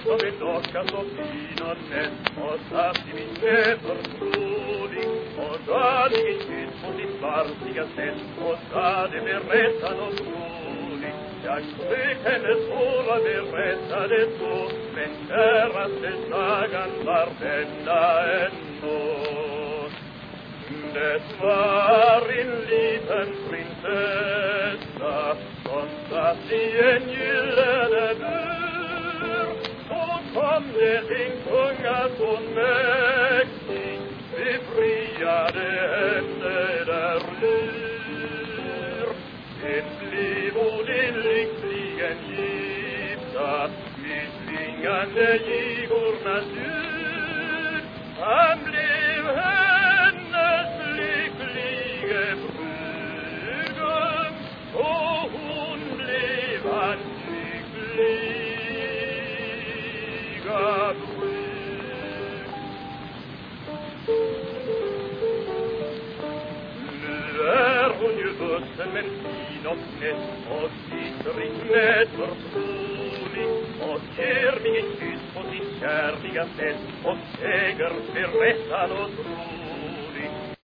som en docka så fin och nätt och satt i min nävertroling och gav dig en kyss på sitt svartiga sätt och sa det med rättan och trolig. Jag skrek hennes tårar berättade så, men käraste sagan var denna ändå. Det var en liten prinsessa som satt i en gyllene bur, och kom det en kungason mäktig, befriade henne därur. Sen blev hon lyckligen gifta med svingande gigornas djur. Han blev hennes lycklige brudgum, och hon blev hans lyckliga brud. Nu är hon ju vuxen men fin och snett och sitter i knät förtrolig och ger mig en kyss på sitt kärliga sätt och säger med rättan och tro.